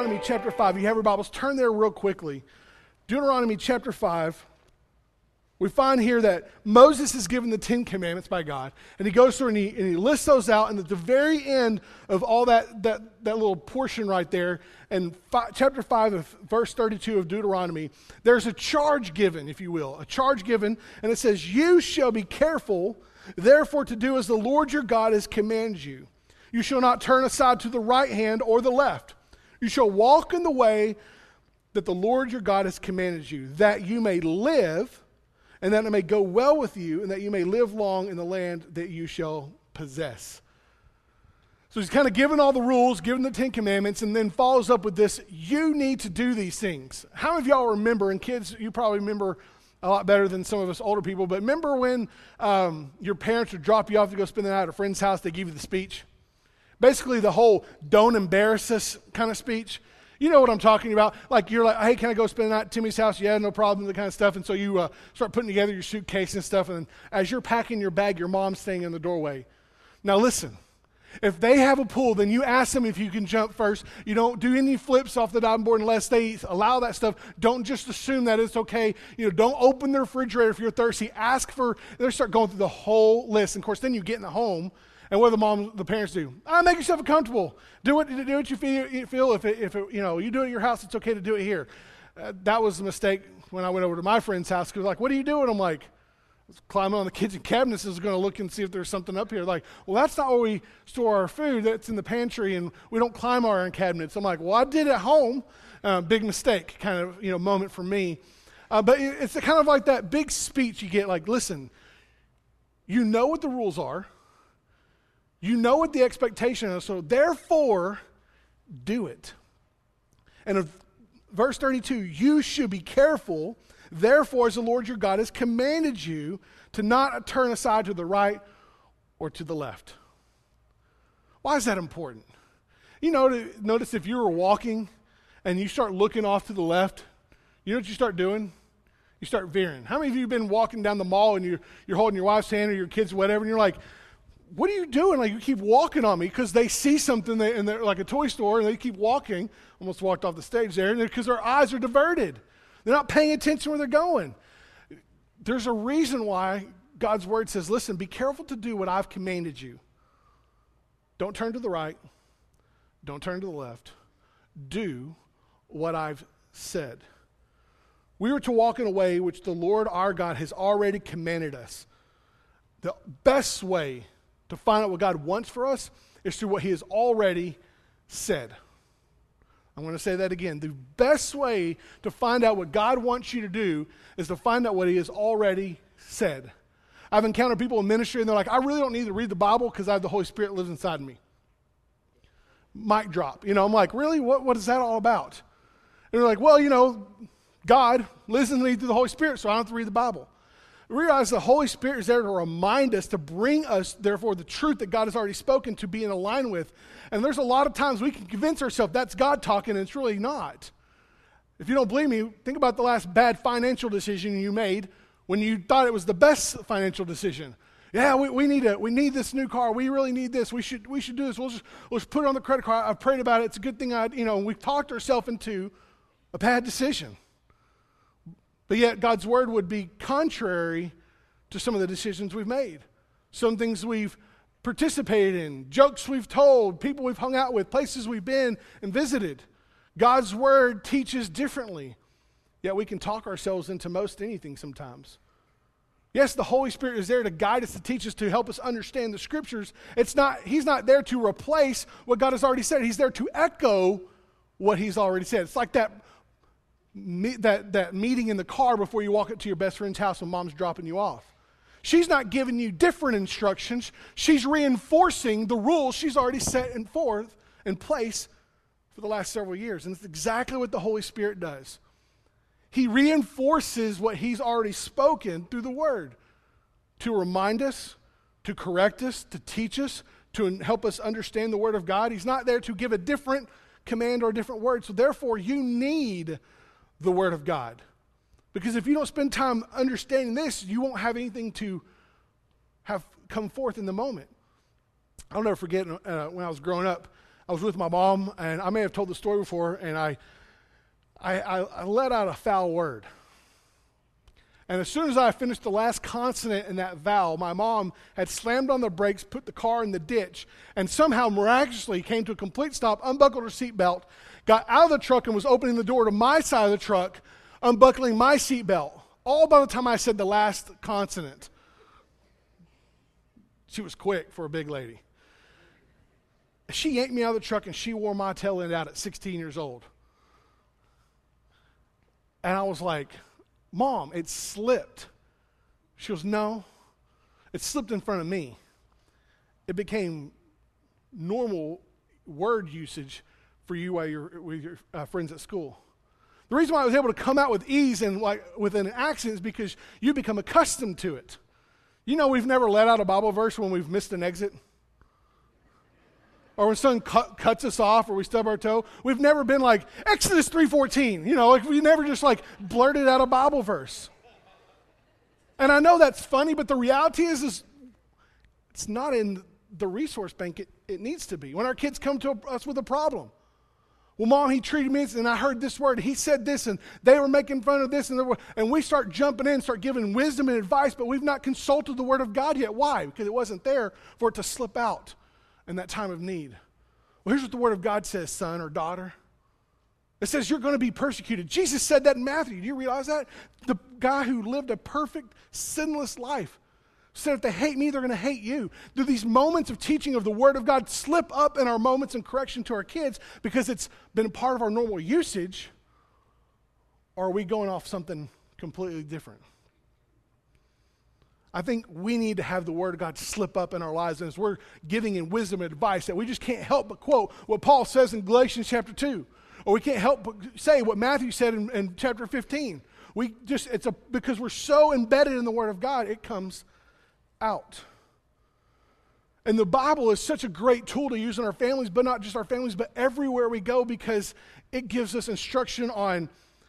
Deuteronomy chapter 5. You have your Bibles, turn there real quickly. Deuteronomy chapter 5. We find here that Moses is given the 10 Commandments by God, and he goes through and he lists those out, and at the very end of all that little portion right there, in chapter 5 of verse 32 of Deuteronomy, there's a charge given, if you will, and it says, "You shall be careful, therefore, to do as the Lord your God has commanded you. You shall not turn aside to the right hand or the left. You shall walk in the way that the Lord your God has commanded you, that you may live, and that it may go well with you, and that you may live long in the land that you shall possess." So he's kind of given all the rules, given the 10 Commandments, and then follows up with this, you need to do these things. How many of y'all remember, and kids, you probably remember a lot better than some of us older people, but remember when your parents would drop you off to go spend the night at a friend's house, they give you the speech? Basically the whole don't embarrass us kind of speech. You know what I'm talking about. Like you're like, hey, can I go spend the night at Timmy's house? Yeah, no problem, that kind of stuff. And so you start putting together your suitcase and stuff. And as you're packing your bag, your mom's staying in the doorway. Now listen, if they have a pool, then you ask them if you can jump first. You don't do any flips off the diving board unless they allow that stuff. Don't just assume that it's okay. You know, don't open the refrigerator if you're thirsty. Ask for, they start going through the whole list. And of course, then you get in the home. And what do the parents do? Make yourself comfortable. Do what you feel. If you do it at your house, it's okay to do it here. That was a mistake when I went over to my friend's house. Because like, what are you doing? I'm like, I was climbing on the kitchen cabinets. Is going to look and see if there's something up here. Like, well, that's not where we store our food. That's in the pantry, and we don't climb our own cabinets. I'm like, well, I did at home. Big mistake, kind of moment for me. But it's kind of like that big speech you get. Like, listen, you know what the rules are. You know what the expectation is, so therefore, do it. And in verse 32, you should be careful, therefore, as the Lord your God has commanded you, to not turn aside to the right or to the left. Why is that important? You know, notice if you were walking and you start looking off to the left, you know what you start doing? You start veering. How many of you have been walking down the mall and you're holding your wife's hand or your kids, whatever, and you're like, what are you doing? Like, you keep walking on me because they see something in there, like a toy store, and they keep walking. Almost walked off the stage there because their eyes are diverted. They're not paying attention where they're going. There's a reason why God's word says, listen, be careful to do what I've commanded you. Don't turn to the right. Don't turn to the left. Do what I've said. We are to walk in a way which the Lord our God has already commanded us. The best way to find out what God wants for us is through what he has already said. I'm going to say that again. The best way to find out what God wants you to do is to find out what he has already said. I've encountered people in ministry and they're like, I really don't need to read the Bible because I have the Holy Spirit lives inside of me. Mic drop. I'm like, really? What is that all about? And they're like, well, God lives in me through the Holy Spirit, so I don't have to read the Bible. Realize the Holy Spirit is there to remind us, to bring us, therefore, the truth that God has already spoken to be in line with. And there's a lot of times we can convince ourselves that's God talking, and it's really not. If you don't believe me, think about the last bad financial decision you made when you thought it was the best financial decision. Yeah, we need this new car. We really need this. We should do this. We'll just put it on the credit card. I've prayed about it. It's a good thing we've talked ourselves into a bad decision. But yet God's word would be contrary to some of the decisions we've made. Some things we've participated in, jokes we've told, people we've hung out with, places we've been and visited. God's word teaches differently. Yet we can talk ourselves into most anything sometimes. Yes, the Holy Spirit is there to guide us, to teach us, to help us understand the Scriptures. He's not there to replace what God has already said. He's there to echo what he's already said. It's like that meeting in the car before you walk up to your best friend's house when mom's dropping you off. She's not giving you different instructions. She's reinforcing the rules she's already set in place for the last several years. And it's exactly what the Holy Spirit does. He reinforces what he's already spoken through the word to remind us, to correct us, to teach us, to help us understand the word of God. He's not there to give a different command or a different word. So therefore, you need the word of God. Because if you don't spend time understanding this, you won't have anything to have come forth in the moment. I'll never forget when I was growing up, I was with my mom, and I may have told the story before, and I let out a foul word. And as soon as I finished the last consonant in that vowel, my mom had slammed on the brakes, put the car in the ditch, and somehow miraculously came to a complete stop, unbuckled her seatbelt, got out of the truck and was opening the door to my side of the truck, unbuckling my seatbelt, all by the time I said the last consonant. She was quick for a big lady. She yanked me out of the truck and she wore my tail end out at 16 years old. And I was like, Mom, it slipped. She goes, no, it slipped in front of me. It became normal word usage for you while you're with your friends at school. The reason why I was able to come out with ease and like with an accent is because you become accustomed to it. You know, we've never let out a Bible verse when we've missed an exit. Or when someone cuts us off or we stub our toe. We've never been like, Exodus 3:14. You know, like we never just like blurted out a Bible verse. And I know that's funny, but the reality is it's not in the resource bank it needs to be. When our kids come to us with a problem. Well, Mom, he treated me, and I heard this word, he said this, and they were making fun of this, and we start jumping in, start giving wisdom and advice, but we've not consulted the Word of God yet. Why? Because it wasn't there for it to slip out in that time of need. Well, here's what the Word of God says, son or daughter. It says you're going to be persecuted. Jesus said that in Matthew. Do you realize that? The guy who lived a perfect, sinless life said if they hate me, they're going to hate you. Do these moments of teaching of the Word of God slip up in our moments and correction to our kids because it's been part of our normal usage, or are we going off something completely different? I think we need to have the Word of God slip up in our lives, and as we're giving in wisdom and advice, that we just can't help but quote what Paul says in Galatians chapter 2, or we can't help but say what Matthew said in chapter 15. Because we're so embedded in the Word of God, it comes out. And the Bible is such a great tool to use in our families, but not just our families, but everywhere we go, because it gives us instruction on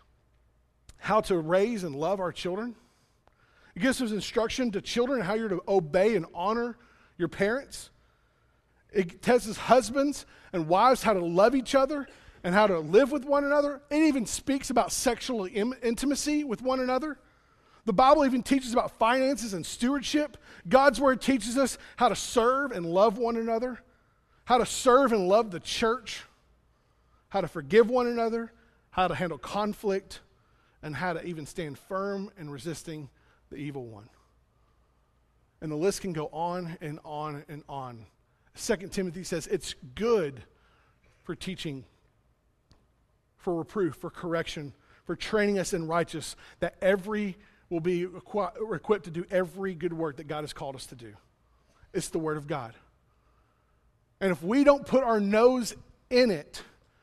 how to raise and love our children. It gives us instruction to children how you're to obey and honor your parents. It tells us husbands and wives how to love each other and how to live with one another. It even speaks about sexual intimacy with one another. The Bible even teaches about finances and stewardship. God's Word teaches us how to serve and love one another, how to serve and love the church, how to forgive one another, how to handle conflict, and how to even stand firm in resisting the evil one. And the list can go on and on and on. 2 Timothy says it's good for teaching, for reproof, for correction, for training us in righteousness, that every will be equipped to do every good work that God has called us to do. It's the Word of God. And if we don't put our nose in it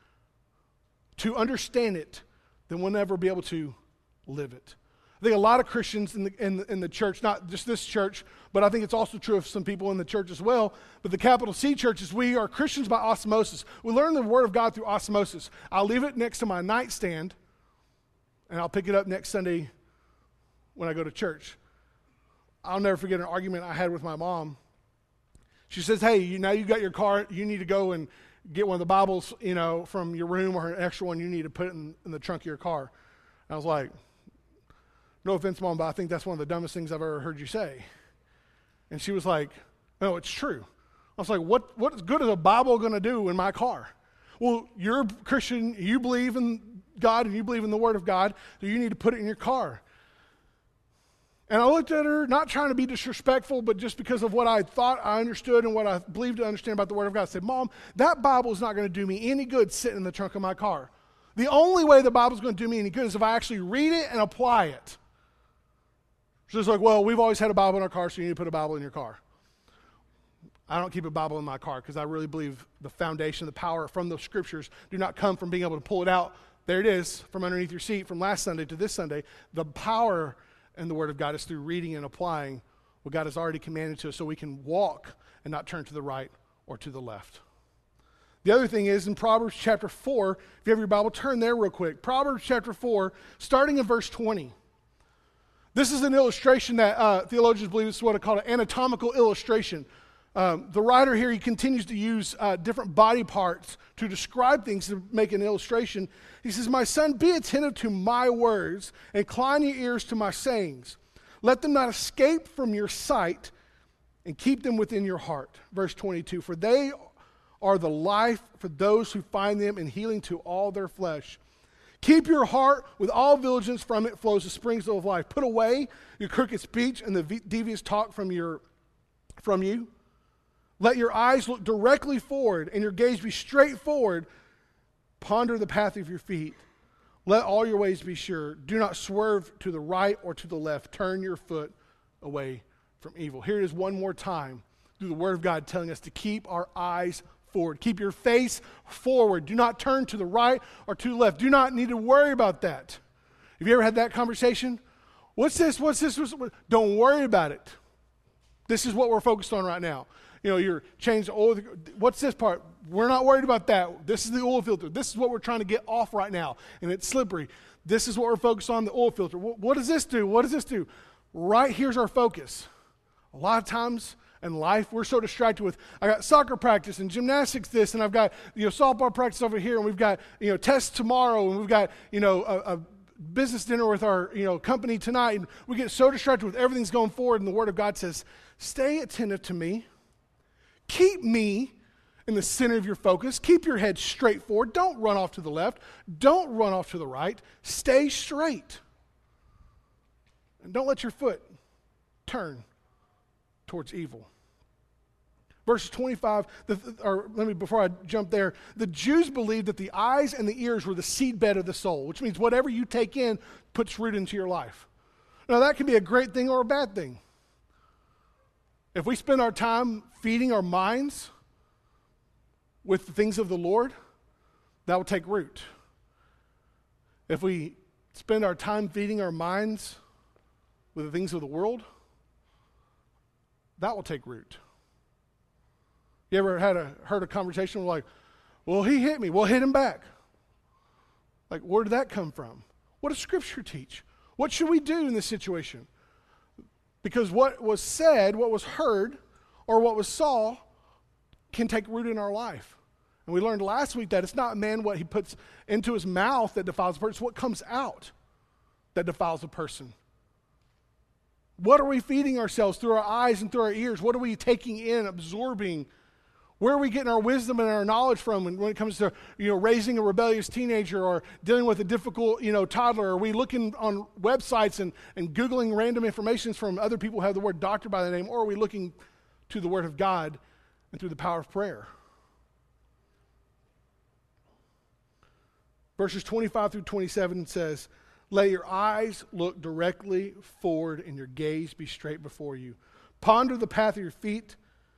to understand it, then we'll never be able to live it. I think a lot of Christians in the church, not just this church, but I think it's also true of some people in the church as well, but the capital C churches, we are Christians by osmosis. We learn the Word of God through osmosis. I'll leave it next to my nightstand, and I'll pick it up next Sunday when I go to church. I'll never forget an argument I had with my mom. She says, hey, now you got your car, you need to go and get one of the Bibles, from your room, or an extra one you need to put it in the trunk of your car. And I was like, no offense, Mom, but I think that's one of the dumbest things I've ever heard you say. And she was like, no, it's true. I was like, what good is a Bible going to do in my car? Well, you're a Christian, you believe in God, and you believe in the Word of God, so you need to put it in your car. And I looked at her, not trying to be disrespectful, but just because of what I thought I understood and what I believed to understand about the Word of God. I said, Mom, that Bible is not going to do me any good sitting in the trunk of my car. The only way the Bible is going to do me any good is if I actually read it and apply it. She's like, well, we've always had a Bible in our car, so you need to put a Bible in your car. I don't keep a Bible in my car because I really believe the foundation, the power from the Scriptures do not come from being able to pull it out. There it is, from underneath your seat, from last Sunday to this Sunday. The power in the Word of God is through reading and applying what God has already commanded to us so we can walk and not turn to the right or to the left. The other thing is in Proverbs chapter 4, if you have your Bible, turn there real quick. Proverbs chapter 4, starting in verse 20. This is an illustration that theologians believe is what I call an anatomical illustration. The writer here, he continues to use different body parts to describe things to make an illustration. He says, my son, be attentive to my words, and incline your ears to my sayings. Let them not escape from your sight, and keep them within your heart. Verse 22, for they are the life for those who find them, and healing to all their flesh. Keep your heart with all diligence, from it flows the springs of life. Put away your crooked speech and the devious talk from you. Let your eyes look directly forward and your gaze be straightforward. Ponder the path of your feet. Let all your ways be sure. Do not swerve to the right or to the left. Turn your foot away from evil. Here it is one more time through the Word of God telling us to keep our eyes forward. Keep your face forward. Do not turn to the right or to the left. Do not need to worry about that. Have you ever had that conversation? What's this? Don't worry about it. This is what we're focused on right now. You know, you're changing oil. What's this part? We're not worried about that. This is the oil filter. This is what we're trying to get off right now, and it's slippery. This is what we're focused on, the oil filter. What does this do? What does this do? Right here's our focus. A lot of times in life, we're so distracted with, I got soccer practice and gymnastics this, and I've got, softball practice over here, and we've got, tests tomorrow, and we've got, a business dinner with our, company tonight, and we get so distracted with everything's going forward, and the Word of God says, stay attentive to me. Keep me in the center of your focus. Keep your head straight forward. Don't run off to the left. Don't run off to the right. Stay straight. And don't let your foot turn towards evil. Verse 25, before I jump there, the Jews believed that the eyes and the ears were the seedbed of the soul, which means whatever you take in puts root into your life. Now that can be a great thing or a bad thing. If we spend our time feeding our minds with the things of the Lord, that will take root. If we spend our time feeding our minds with the things of the world, that will take root. You ever heard a conversation like, well, he hit me. Well, hit him back. Like, where did that come from? What does Scripture teach? What should we do in this situation? Because what was said, what was heard, or what was saw can take root in our life. And we learned last week that it's not man what he puts into his mouth that defiles a person, it's what comes out that defiles a person. What are we feeding ourselves through our eyes and through our ears? What are we taking in, absorbing? Where are we getting our wisdom and our knowledge from when it comes to raising a rebellious teenager or dealing with a difficult toddler? Are we looking on websites and Googling random information from other people who have the word doctor by the name, or are we looking to the Word of God and through the power of prayer? Verses 25 through 27 says, let your eyes look directly forward and your gaze be straight before you. Ponder the path of your feet,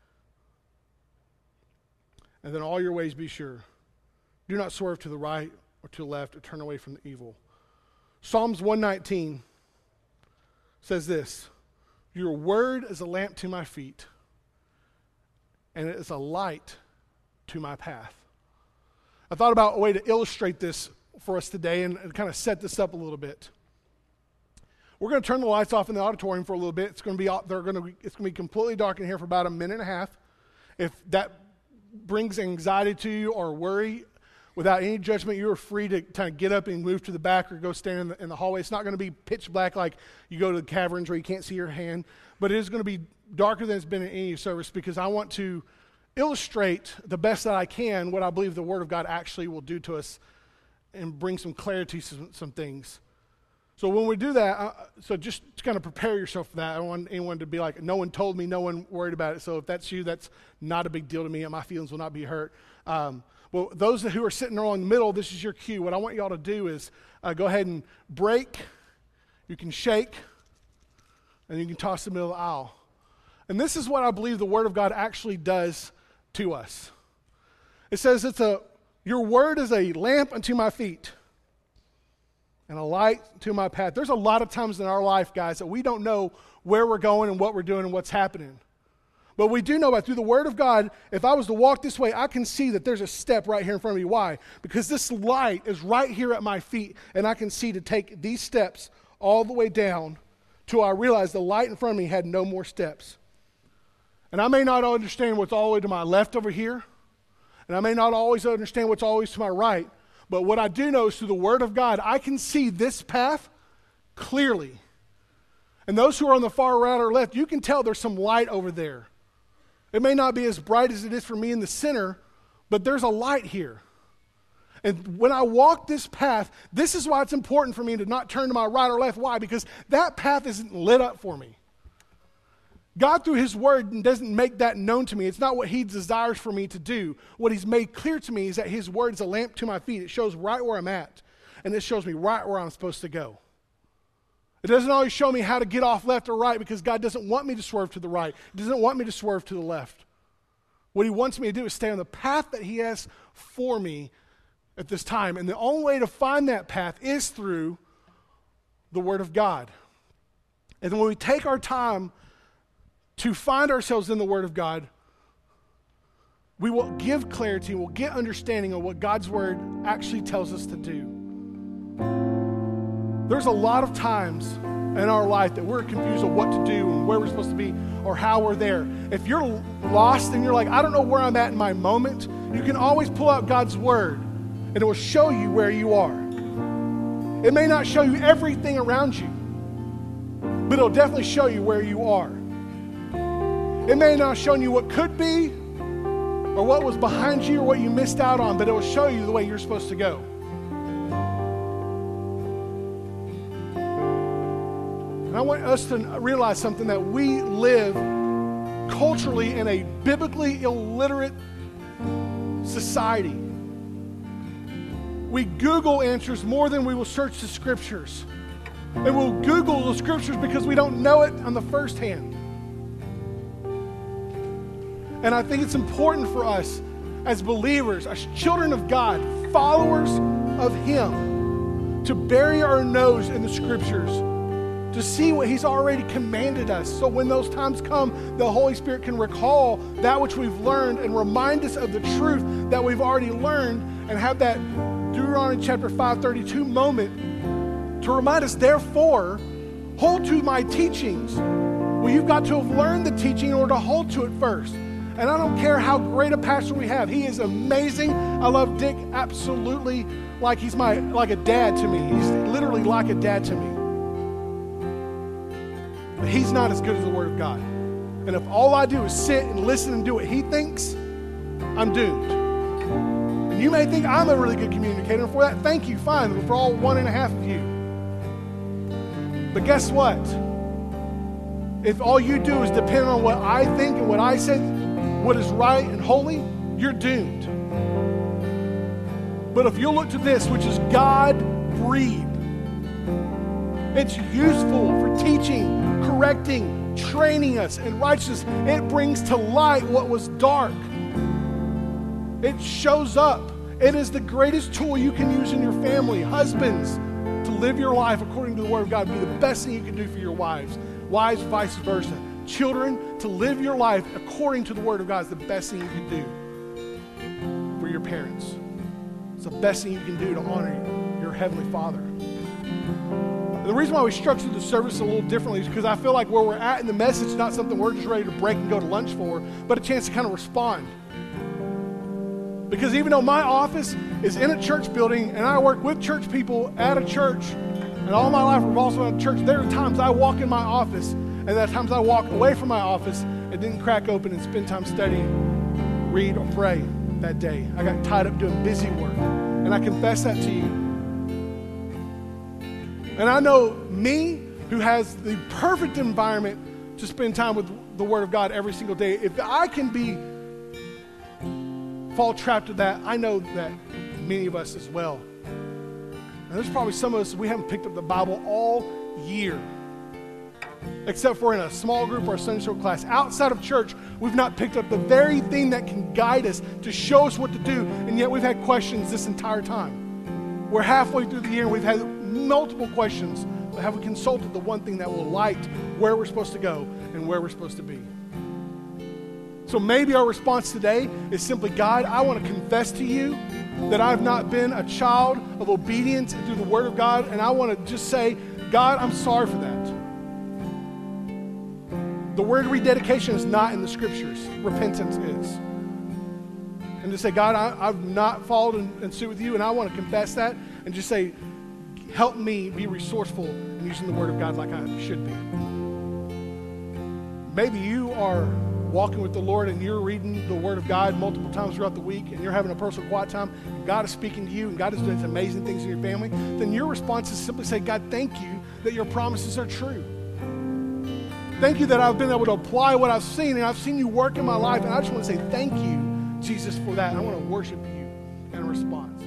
and then all your ways be sure. Do not swerve to the right or to the left or turn away from the evil. Psalms 119 says this, your word is a lamp to my feet, and it is a light to my path. I thought about a way to illustrate this for us today and kind of set this up a little bit. We're going to turn the lights off in the auditorium for a little bit. It's going to be completely dark in here for about a minute and a half. If that brings anxiety to you or worry, without any judgment, you are free to kind of get up and move to the back or go stand in the hallway. It's not going to be pitch black like you go to the caverns where you can't see your hand, but it is going to be darker than it's been in any service because I want to illustrate the best that I can what I believe the Word of God actually will do to us and bring some clarity to some things. So when we do that, so just kind of prepare yourself for that. I don't want anyone to be like, no one told me, no one worried about it. So if that's you, that's not a big deal to me, and my feelings will not be hurt. Well, those who are sitting there in the middle, this is your cue. What I want y'all to do is go ahead and break. You can shake, and you can toss the middle of the aisle. And this is what I believe the Word of God actually does to us. It says your word is a lamp unto my feet and a light to my path. There's a lot of times in our life, guys, that we don't know where we're going and what we're doing and what's happening. But we do know that through the Word of God, if I was to walk this way, I can see that there's a step right here in front of me. Why? Because this light is right here at my feet, and I can see to take these steps all the way down till I realize the light in front of me had no more steps. And I may not understand what's all the way to my left over here, and I may not always understand what's always to my right, but what I do know is through the Word of God, I can see this path clearly. And those who are on the far right or left, you can tell there's some light over there. It may not be as bright as it is for me in the center, but there's a light here. And when I walk this path, this is why it's important for me to not turn to my right or left. Why? Because that path isn't lit up for me. God, through His Word, doesn't make that known to me. It's not what He desires for me to do. What He's made clear to me is that His Word is a lamp to my feet. It shows right where I'm at, and it shows me right where I'm supposed to go. It doesn't always show me how to get off left or right because God doesn't want me to swerve to the right. He doesn't want me to swerve to the left. What He wants me to do is stay on the path that He has for me at this time. And the only way to find that path is through the Word of God. And when we take our time to find ourselves in the Word of God, we will give clarity, we'll get understanding of what God's Word actually tells us to do. There's a lot of times in our life that we're confused of what to do and where we're supposed to be or how we're there. If you're lost and you're like, I don't know where I'm at in my moment, you can always pull out God's Word and it will show you where you are. It may not show you everything around you, but it'll definitely show you where you are. It may not show you what could be or what was behind you or what you missed out on, but it will show you the way you're supposed to go. And I want us to realize something, that we live culturally in a biblically illiterate society. We Google answers more than we will search the Scriptures. And we'll Google the Scriptures because we don't know it on the first hand. And I think it's important for us as believers, as children of God, followers of Him, to bury our nose in the Scriptures, to see what He's already commanded us. So when those times come, the Holy Spirit can recall that which we've learned and remind us of the truth that we've already learned, and have that Deuteronomy chapter 5:32 moment to remind us, therefore, hold to my teachings. Well, you've got to have learned the teaching in order to hold to it first. And I don't care how great a pastor we have. He is amazing. I love Dick absolutely like he's like a dad to me. He's literally like a dad to me. But he's not as good as the Word of God. And if all I do is sit and listen and do what he thinks, I'm doomed. And you may think I'm a really good communicator. And for that, thank you, fine, for all 1.5 of you. But guess what? If all you do is depend on what I think and what I say, what is right and holy, you're doomed. But if you look to this, which is God-breathed, it's useful for teaching, correcting, training us in righteousness. It brings to light what was dark. It shows up. It is the greatest tool you can use in your family. Husbands, to live your life according to the Word of God, be the best thing you can do for your wives. Wives, vice versa. Children, to live your life according to the Word of God is the best thing you can do for your parents. It's the best thing you can do to honor your Heavenly Father. And the reason why we structured the service a little differently is because I feel like where we're at in the message is not something we're just ready to break and go to lunch for, but a chance to kind of respond. Because even though my office is in a church building and I work with church people at a church, and all my life revolves around church, there are times I walk in my office and there are times I walk away from my office and didn't crack open and spend time studying, read, or pray that day. I got tied up doing busy work. And I confess that to you. And I know me, who has the perfect environment to spend time with the Word of God every single day, if I can fall trapped to that, I know that many of us as well. And there's probably some of us, we haven't picked up the Bible all year. Except for in a small group or a Sunday school class. Outside of church, we've not picked up the very thing that can guide us, to show us what to do, and yet we've had questions this entire time. We're halfway through the year and we've had multiple questions, but have we consulted the one thing that will light where we're supposed to go and where we're supposed to be? So maybe our response today is simply, God, I want to confess to you that I've not been a child of obedience through the Word of God, and I want to just say, God, I'm sorry for that. The word rededication is not in the scriptures. Repentance is. And to say, God, I've not followed in suit with you, and I want to confess that, and just say, help me be resourceful in using the word of God like I should be. Maybe you are walking with the Lord and you're reading the word of God multiple times throughout the week, and you're having a personal quiet time, and God is speaking to you, and God is doing some amazing things in your family. Then your response is simply say, God, thank you that your promises are true. Thank you that I've been able to apply what I've seen, and I've seen you work in my life, and I just want to say thank you, Jesus, for that. I want to worship you in response.